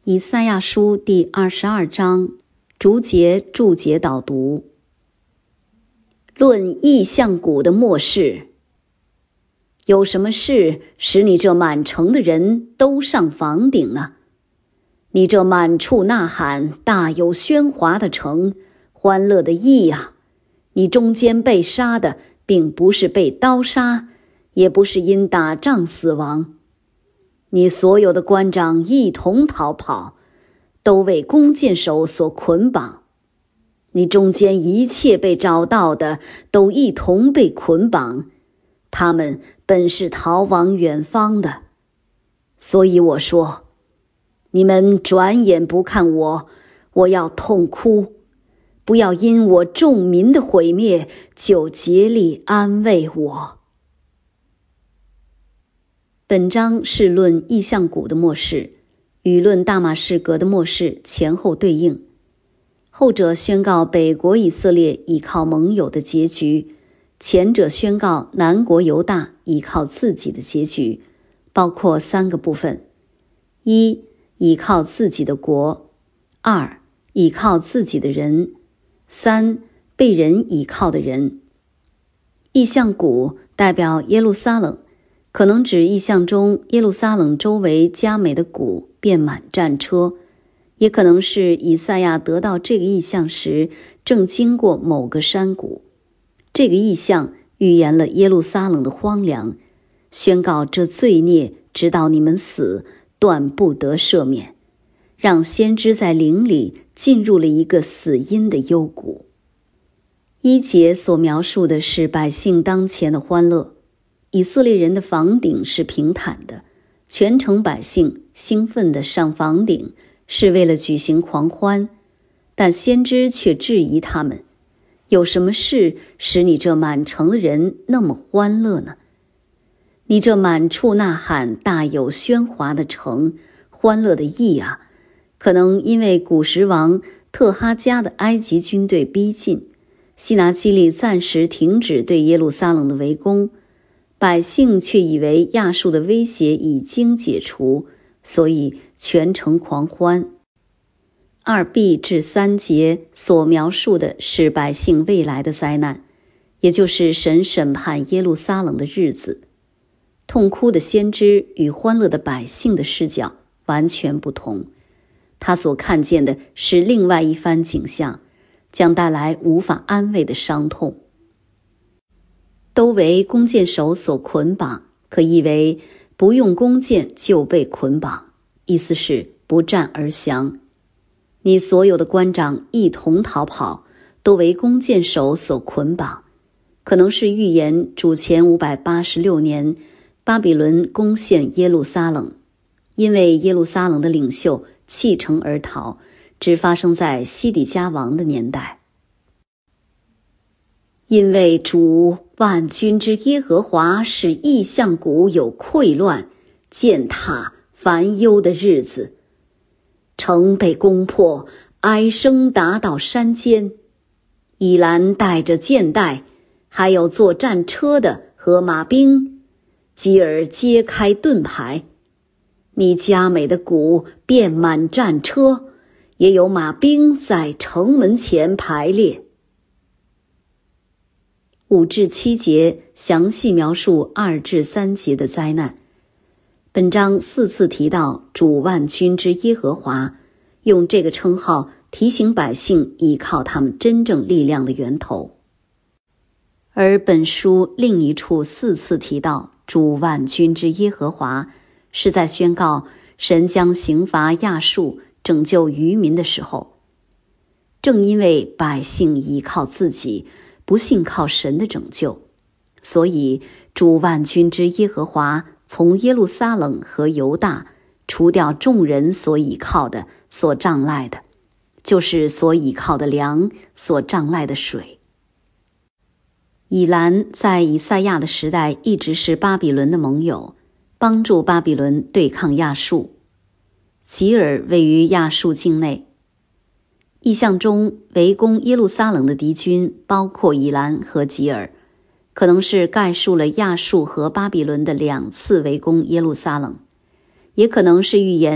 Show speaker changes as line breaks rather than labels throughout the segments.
以赛亚书第22章逐节注解导读。论异象谷的末世，有什么事使你这满城的人都上房顶呢？你这满处呐喊、大有喧哗的城，欢乐的意啊！你中间被杀的，并不是被刀杀，也不是因打仗死亡。你所有的官长一同逃跑，都为弓箭手所捆绑。你中间一切被找到的，都一同被捆绑，他们本是逃往远方的。所以我说，你们转眼不看我，我要痛哭，不要因我众民的毁灭，就竭力安慰我。本章是论异象谷的末世，与论大马士革的末世前后对应。后者宣告北国以色列倚靠盟友的结局，前者宣告南国犹大倚靠自己的结局，包括3个部分：一、倚靠自己的国；二、倚靠自己的人；三、被人倚靠的人。异象谷代表耶路撒冷，可能指异象中耶路撒冷周围佳美的谷遍满战车，也可能是以赛亚得到这个异象时正经过某个山谷。这个异象预言了耶路撒冷的荒凉，宣告这罪孽直到你们死断不得赦免，让先知在灵里进入了一个死荫的幽谷。1节所描述的是百姓当前的欢乐，以色列人的房顶是平坦的，全城百姓兴奋地上房顶，是为了举行狂欢。但先知却质疑他们，有什么事使你这满城的人那么欢乐呢？你这满处呐喊、大有喧哗的城，欢乐的意啊！可能因为古时王特哈加的埃及军队逼近，西拿基立暂时停止对耶路撒冷的围攻，百姓却以为亚述的威胁已经解除，所以全城狂欢。2b至3节所描述的是百姓未来的灾难，也就是神审判耶路撒冷的日子。痛哭的先知与欢乐的百姓的视角完全不同，他所看见的是另外一番景象，将带来无法安慰的伤痛。都为弓箭手所捆绑，可译为不用弓箭就被捆绑，意思是不战而降。你所有的官长一同逃跑，都为弓箭手所捆绑，可能是预言主前586年巴比伦攻陷耶路撒冷，因为耶路撒冷的领袖弃城而逃，只发生在西底家王的年代。因为主万军之耶和华使异象谷有溃乱、践踏、烦忧的日子，城被攻破，哀声达到山间。以兰带着箭袋，还有坐战车的和马兵，基尔揭开盾牌。你佳美的谷遍满战车，也有马兵在城门前排列。5至7节详细描述2至3节的灾难。本章4次提到主万军之耶和华，用这个称号提醒百姓依靠他们真正力量的源头。而本书另一处4次提到主万军之耶和华，是在宣告神将刑罚亚述、拯救渔民的时候。正因为百姓依靠自己，不信靠神的拯救，所以主万军之耶和华从耶路撒冷和犹大除掉众人所倚靠的、所仗赖的，就是所倚靠的粮、所仗赖的水。以兰在以赛亚的时代一直是巴比伦的盟友，帮助巴比伦对抗亚述。吉尔位于亚述境内。异象中围攻耶路撒冷的敌军包括以兰和吉尔，可能是概述了亚述和巴比伦的2次围攻耶路撒冷，也可能是预言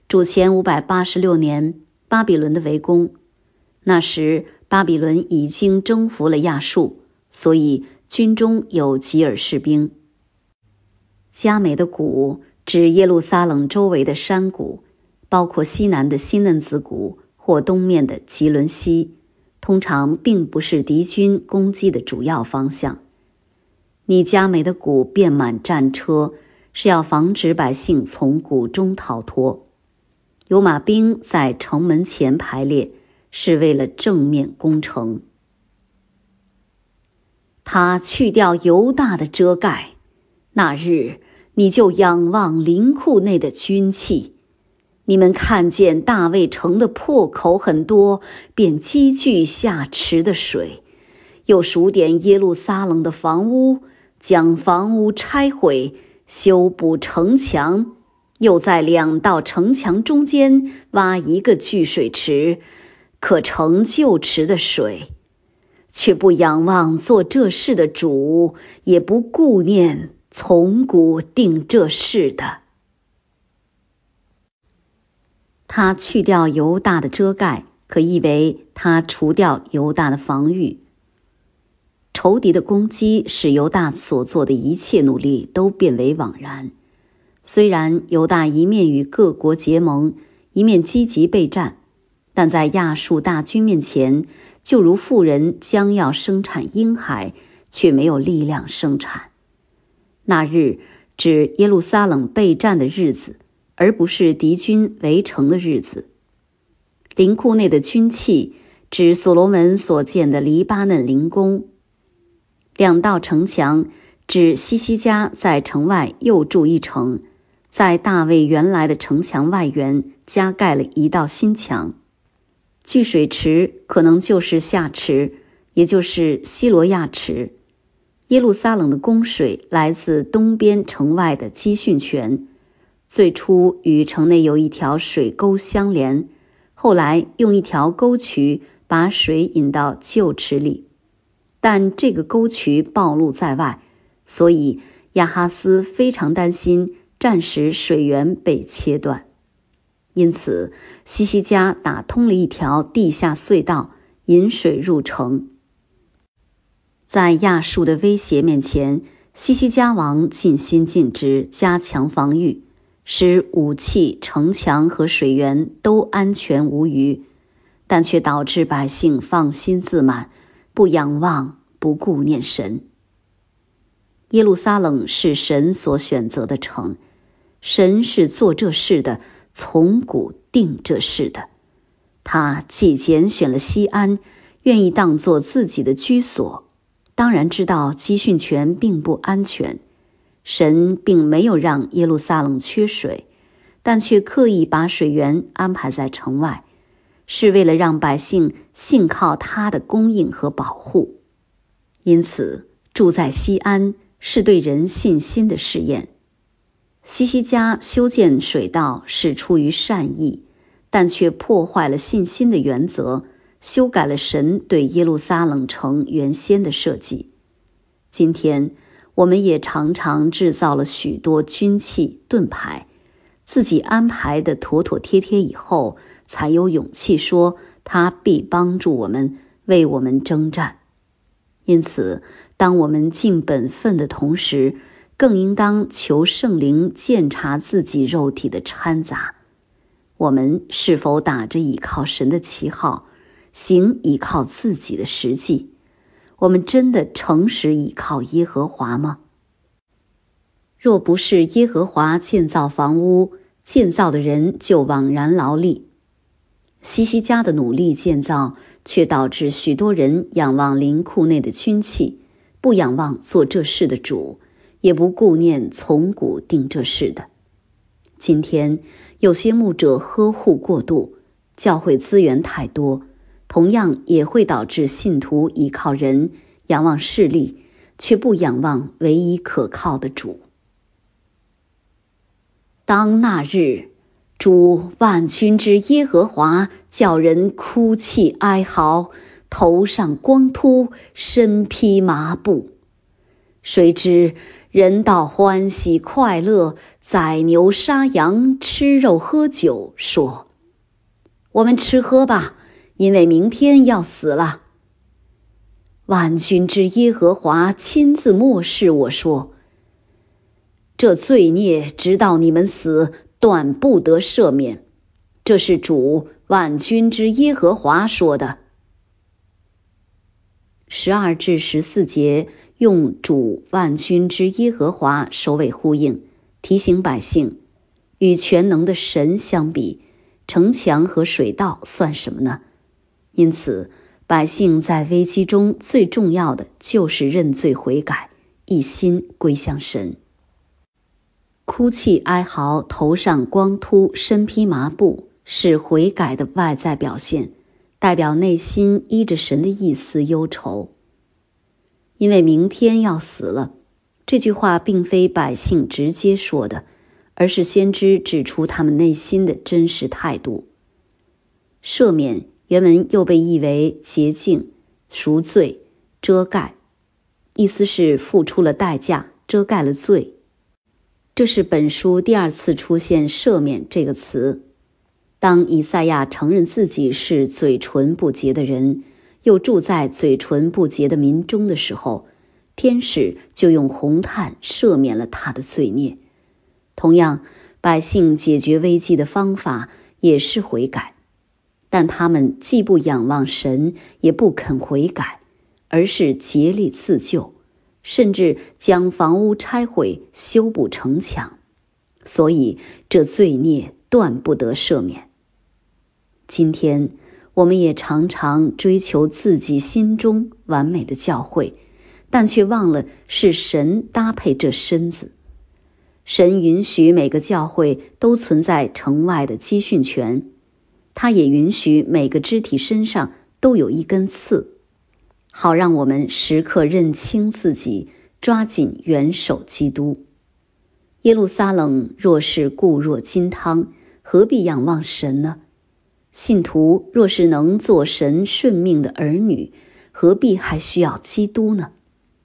主前586年巴比伦的围攻。那时巴比伦已经征服了亚述，所以军中有吉尔士兵。迦美的谷指耶路撒冷周围的山谷，包括西南的西嫩子谷或东面的吉伦西，通常并不是敌军攻击的主要方向。你迦美的谷遍满战车，是要防止百姓从谷中逃脱。有马兵在城门前排列，是为了正面攻城。他去掉犹大的遮盖，那日你就仰望灵库内的军器。你们看见大卫城的破口很多，便积聚下池的水，又数点耶路撒冷的房屋，将房屋拆毁，修补城墙，又在2道城墙中间挖一个聚水池，可盛旧池的水，却不仰望做这事的主，也不顾念从古定这事的。他去掉犹大的遮盖，可译为他除掉犹大的防御。仇敌的攻击使犹大所做的一切努力都变为枉然。虽然犹大一面与各国结盟，一面积极备战，但在亚述大军面前，就如妇人将要生产婴孩，却没有力量生产。那日指耶路撒冷备战的日子，而不是敌军围城的日子。灵库内的军器指所罗门所建的黎巴嫩灵宫。2道城墙指西西家在城外又筑一城，在大卫原来的城墙外缘加盖了1道新墙。聚水池可能就是下池，也就是西罗亚池。耶路撒冷的供水来自东边城外的基训泉，最初与城内有一条水沟相连，后来用一条沟渠把水引到旧池里，但这个沟渠暴露在外，所以亚哈斯非常担心战时水源被切断。因此西西家打通了一条地下隧道，引水入城。在亚述的威胁面前，西西家王尽心尽职加强防御，使武器、城墙和水源都安全无虞，但却导致百姓放心自满，不仰望，不顾念神。耶路撒冷是神所选择的城，神是做这事的，从古定这事的。他既拣选了西安，愿意当作自己的居所，当然知道基训泉并不安全。神并没有让耶路撒冷缺水，但却刻意把水源安排在城外，是为了让百姓信靠他的供应和保护。因此住在西安是对人信心的试验。西西家修建水道是出于善意，但却破坏了信心的原则，修改了神对耶路撒冷城原先的设计。今天我们也常常制造了许多军器盾牌，自己安排的妥妥帖帖以后，才有勇气说他必帮助我们，为我们征战。因此当我们尽本分的同时，更应当求圣灵鉴察自己肉体的掺杂，我们是否打着倚靠神的旗号，行倚靠自己的实际？我们真的诚实倚靠耶和华吗？若不是耶和华建造房屋，建造的人就枉然劳力。西西家的努力建造，却导致许多人仰望灵库内的军器，不仰望做这事的主，也不顾念从古定这事的。今天有些牧者呵护过度，教会资源太多，同样也会导致信徒依靠人，仰望势力，却不仰望唯一可靠的主。当那日，主万军之耶和华叫人哭泣哀嚎，头上光秃，身披麻布。谁知人道欢喜快乐，宰牛杀羊，吃肉喝酒，说：我们吃喝吧，因为明天要死了。万军之耶和华亲自默示我说：这罪孽直到你们死，断不得赦免。这是主万军之耶和华说的。12至14节用主万军之耶和华首尾呼应，提醒百姓，与全能的神相比，城墙和水道算什么呢？因此，百姓在危机中最重要的就是认罪悔改，一心归向神。哭泣哀嚎，头上光秃，身披麻布，是悔改的外在表现，代表内心依着神的意思忧愁。因为明天要死了，这句话并非百姓直接说的，而是先知指出他们内心的真实态度。赦免原文又被译为洁净、赎罪、遮盖，意思是付出了代价，遮盖了罪。这是本书第2次出现赦免这个词。当以赛亚承认自己是嘴唇不洁的人，又住在嘴唇不洁的民中的时候，天使就用红炭赦免了他的罪孽。同样，百姓解决危机的方法也是悔改，但他们既不仰望神，也不肯悔改，而是竭力自救，甚至将房屋拆毁，修补城墙。所以这罪孽断不得赦免。今天我们也常常追求自己心中完美的教会，但却忘了是神搭配这身子。神允许每个教会都存在城外的基训权，他也允许每个肢体身上都有一根刺，好让我们时刻认清自己，抓紧元首基督。耶路撒冷若是固若金汤，何必仰望神呢？信徒若是能做神顺命的儿女，何必还需要基督呢？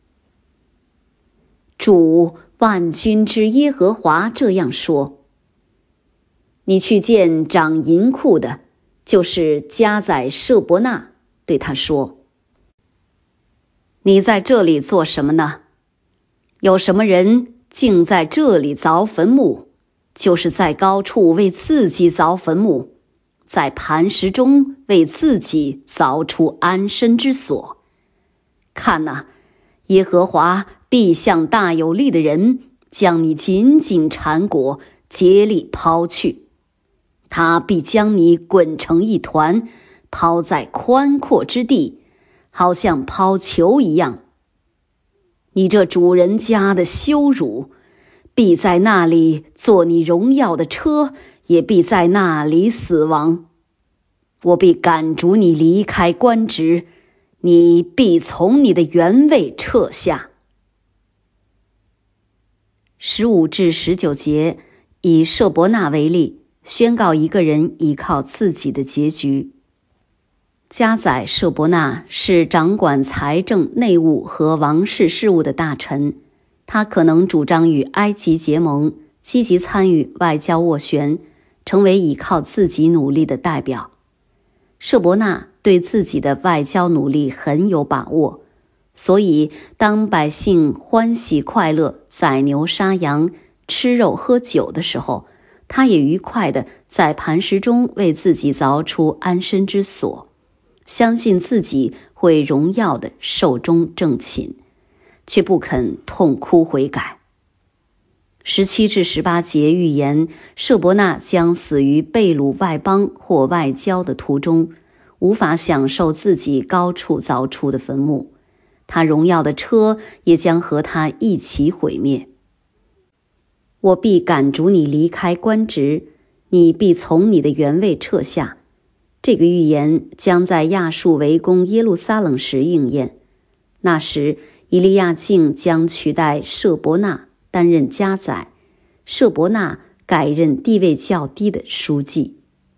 主万军之耶和华这样说：你去见掌银库的，就是加载舍伯纳，对他说：你在这里做什么呢？有什么人竟在这里凿坟墓，就是在高处为自己凿坟墓，在磐石中为自己凿出安身之所。看哪，耶和华必向大有力的人将你紧紧缠裹，竭力抛去。他必将你滚成一团，抛在宽阔之地，好像抛球一样。你这主人家的羞辱，必在那里坐你荣耀的车，也必在那里死亡。我必赶逐你离开官职，你必从你的原位撤下。15至19节以舍伯纳为例，宣告一个人依靠自己的结局。加载舍伯纳是掌管财政、内务和王室事务的大臣，他可能主张与埃及结盟，积极参与外交斡旋，成为依靠自己努力的代表。舍伯纳对自己的外交努力很有把握，所以当百姓欢喜快乐，宰牛杀羊，吃肉喝酒的时候，他也愉快地在磐石中为自己凿出安身之所，相信自己会荣耀地寿终正寝，却不肯痛哭悔改。17至18节预言舍伯纳将死于被掳外邦或外交的途中，无法享受自己高处凿出的坟墓，他荣耀的车也将和他一起毁灭。我必赶逐你离开官职，你必从你的原位撤下。这个预言将在亚述围攻耶路撒冷时应验。那时以利亚敬将取代舍伯纳担任家宰，舍伯纳改任地位较低的书记。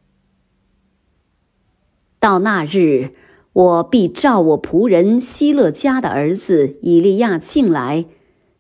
到那日，我必召我仆人希勒家的儿子以利亚敬来，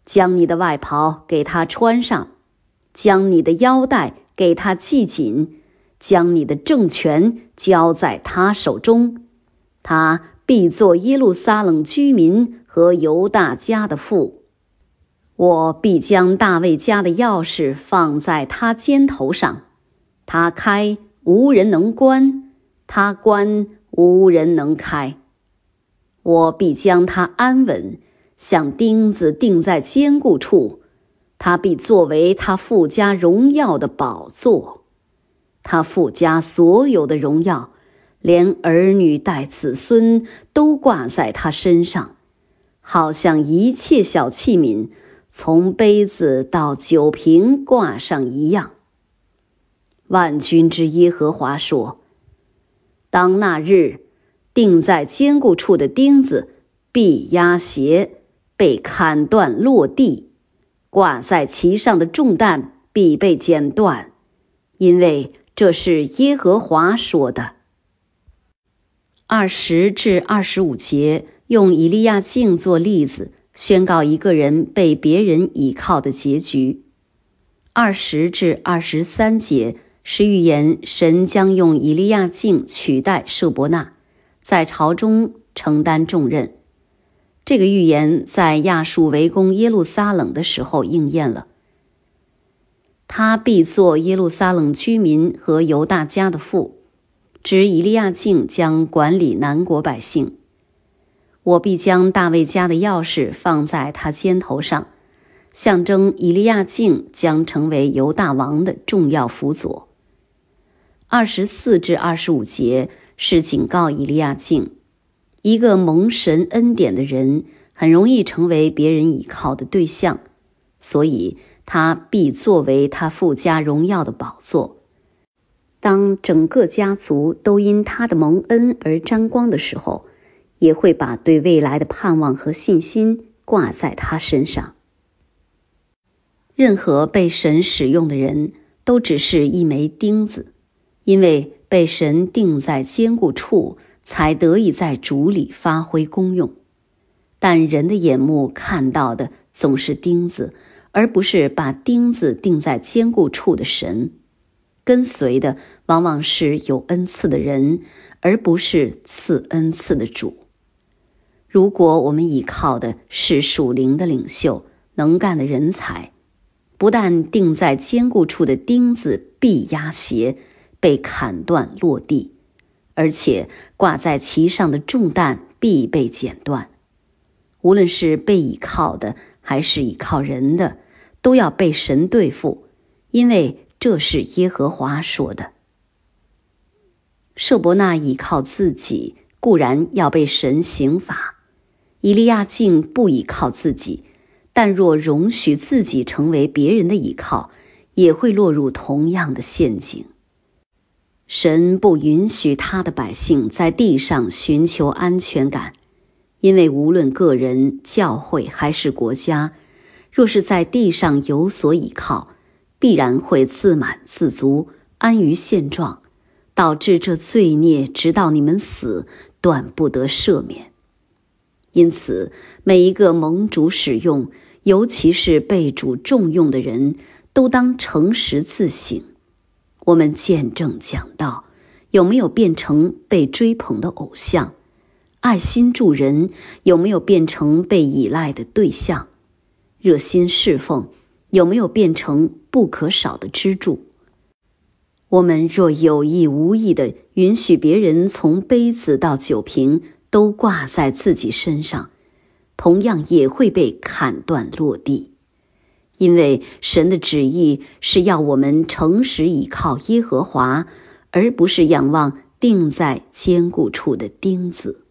将你的外袍给他穿上，将你的腰带给他系紧，将你的政权交在他手中，他必做耶路撒冷居民和犹大家的父。我必将大卫家的钥匙放在他肩头上，他开，无人能关；他关，无人能开。我必将他安稳，像钉子钉在坚固处，他必作为他父家荣耀的宝座。他父家所有的荣耀，连儿女带子孙都挂在他身上，好像一切小器皿从杯子到酒瓶挂上一样。万军之耶和华说：当那日，钉在坚固处的钉子必压斜，被砍断落地，挂在其上的重担必被剪断，因为这是耶和华说的。20至25节用以利亚敬做例子，宣告一个人被别人倚靠的结局。20至23节是预言神将用以利亚敬取代舍伯那，在朝中承担重任。这个预言在亚述围攻耶路撒冷的时候应验了。他必做耶路撒冷居民和犹大家的父，指以利亚敬将管理南国百姓。我必将大卫家的钥匙放在他肩头上，象征以利亚敬将成为犹大王的重要辅佐。24至25节是警告以利亚敬，一个蒙神恩典的人很容易成为别人倚靠的对象，所以他必作为他父家荣耀的宝座。当整个家族都因他的蒙恩而沾光的时候，也会把对未来的盼望和信心挂在他身上。任何被神使用的人都只是一枚钉子，因为被神钉在坚固处，才得以在主里发挥功用。但人的眼目看到的总是钉子，而不是把钉子钉在坚固处的神。跟随的往往是有恩赐的人，而不是赐恩赐的主。如果我们倚靠的是属灵的领袖、能干的人才，不但钉在坚固处的钉子必压斜，被砍断落地，而且挂在其上的重担必被剪断。无论是被倚靠的还是倚靠人的，都要被神对付，因为这是耶和华说的。舍伯那倚靠自己，固然要被神刑罚；以利亚敬不倚靠自己，但若容许自己成为别人的倚靠，也会落入同样的陷阱。神不允许他的百姓在地上寻求安全感，因为无论个人、教会还是国家，若是在地上有所倚靠，必然会自满自足，安于现状，导致这罪孽直到你们死，断不得赦免。因此，每一个蒙主使用，尤其是被主重用的人，都当诚实自省。我们见证讲道，有没有变成被追捧的偶像？爱心助人，有没有变成被依赖的对象？热心侍奉，有没有变成不可少的支柱？我们若有意无意地允许别人从杯子到酒瓶都挂在自己身上，同样也会被砍断落地。因为神的旨意是要我们诚实倚靠耶和华，而不是仰望钉在坚固处的钉子。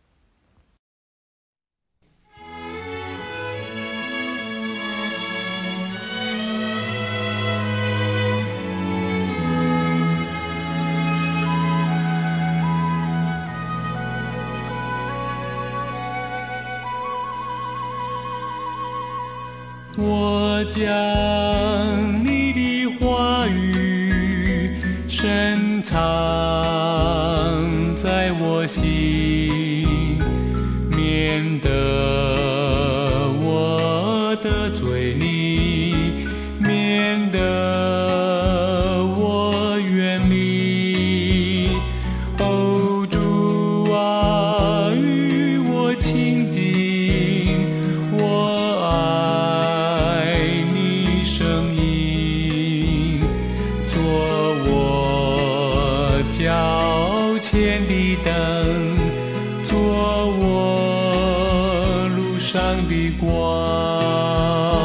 我将你的话语深藏在我心，免得我的前的灯。